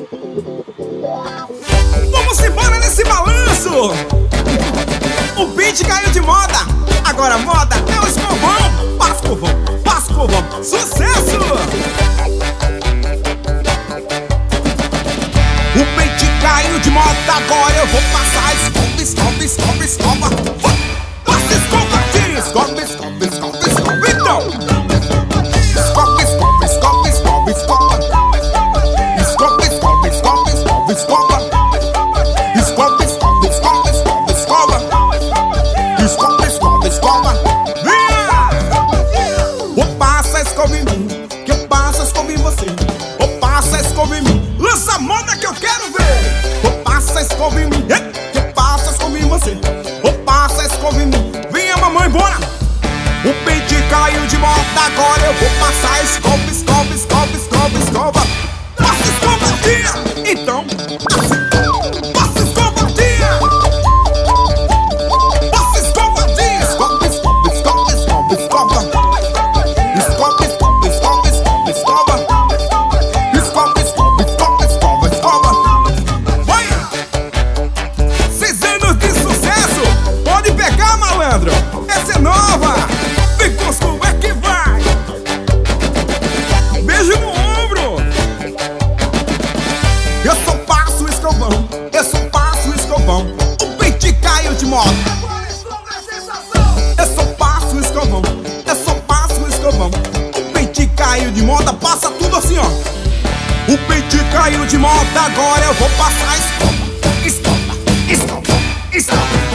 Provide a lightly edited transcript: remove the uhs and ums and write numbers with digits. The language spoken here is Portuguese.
Vamos embora nesse balanço. O beat caiu de moda, agora a moda é o escovão. Passa escovão, passa escovão, sucesso! O beat caiu de moda, agora eu vou passar escova, escova, escova, escova. Passa escova aqui, escova, escova, escova, escova. Então, escova, escova, escova, escova, escova. Escova, escova, escova, escova, escova. Escova, escova, escova, escova, escova. Escova, escova, escova. Ou passa a escova em mim, que eu passo a escova em você. Ou passa a escova em mim, lança a moda que eu quero ver. Ou passa a escova em mim, que eu passo a escova em você. Ou passa a escova em mim, venha mamãe, bora. O peito caiu de moda, agora eu vou passar a escova, escova, escova, escova, escova. Passa escovadinha, então passa escovadinha. Passa escovadinha, escova, escova, escova, escova, escova. Escova, escova, escova, escova, escova. Escova, escova, escova, escova, escova. Vai! 6 anos de sucesso, pode pegar, malandro. Essa é nova. Vem com os como é que vai. Beijo no ombro. Eu só passo o escovão, eu só passo o escovão. O peito caiu de moda. Eu só passo o escovão, eu só passo o escovão. O peito caiu de moda, passa tudo assim, ó. O peito caiu de moda, agora eu vou passar a escova. Escova, escova, escova.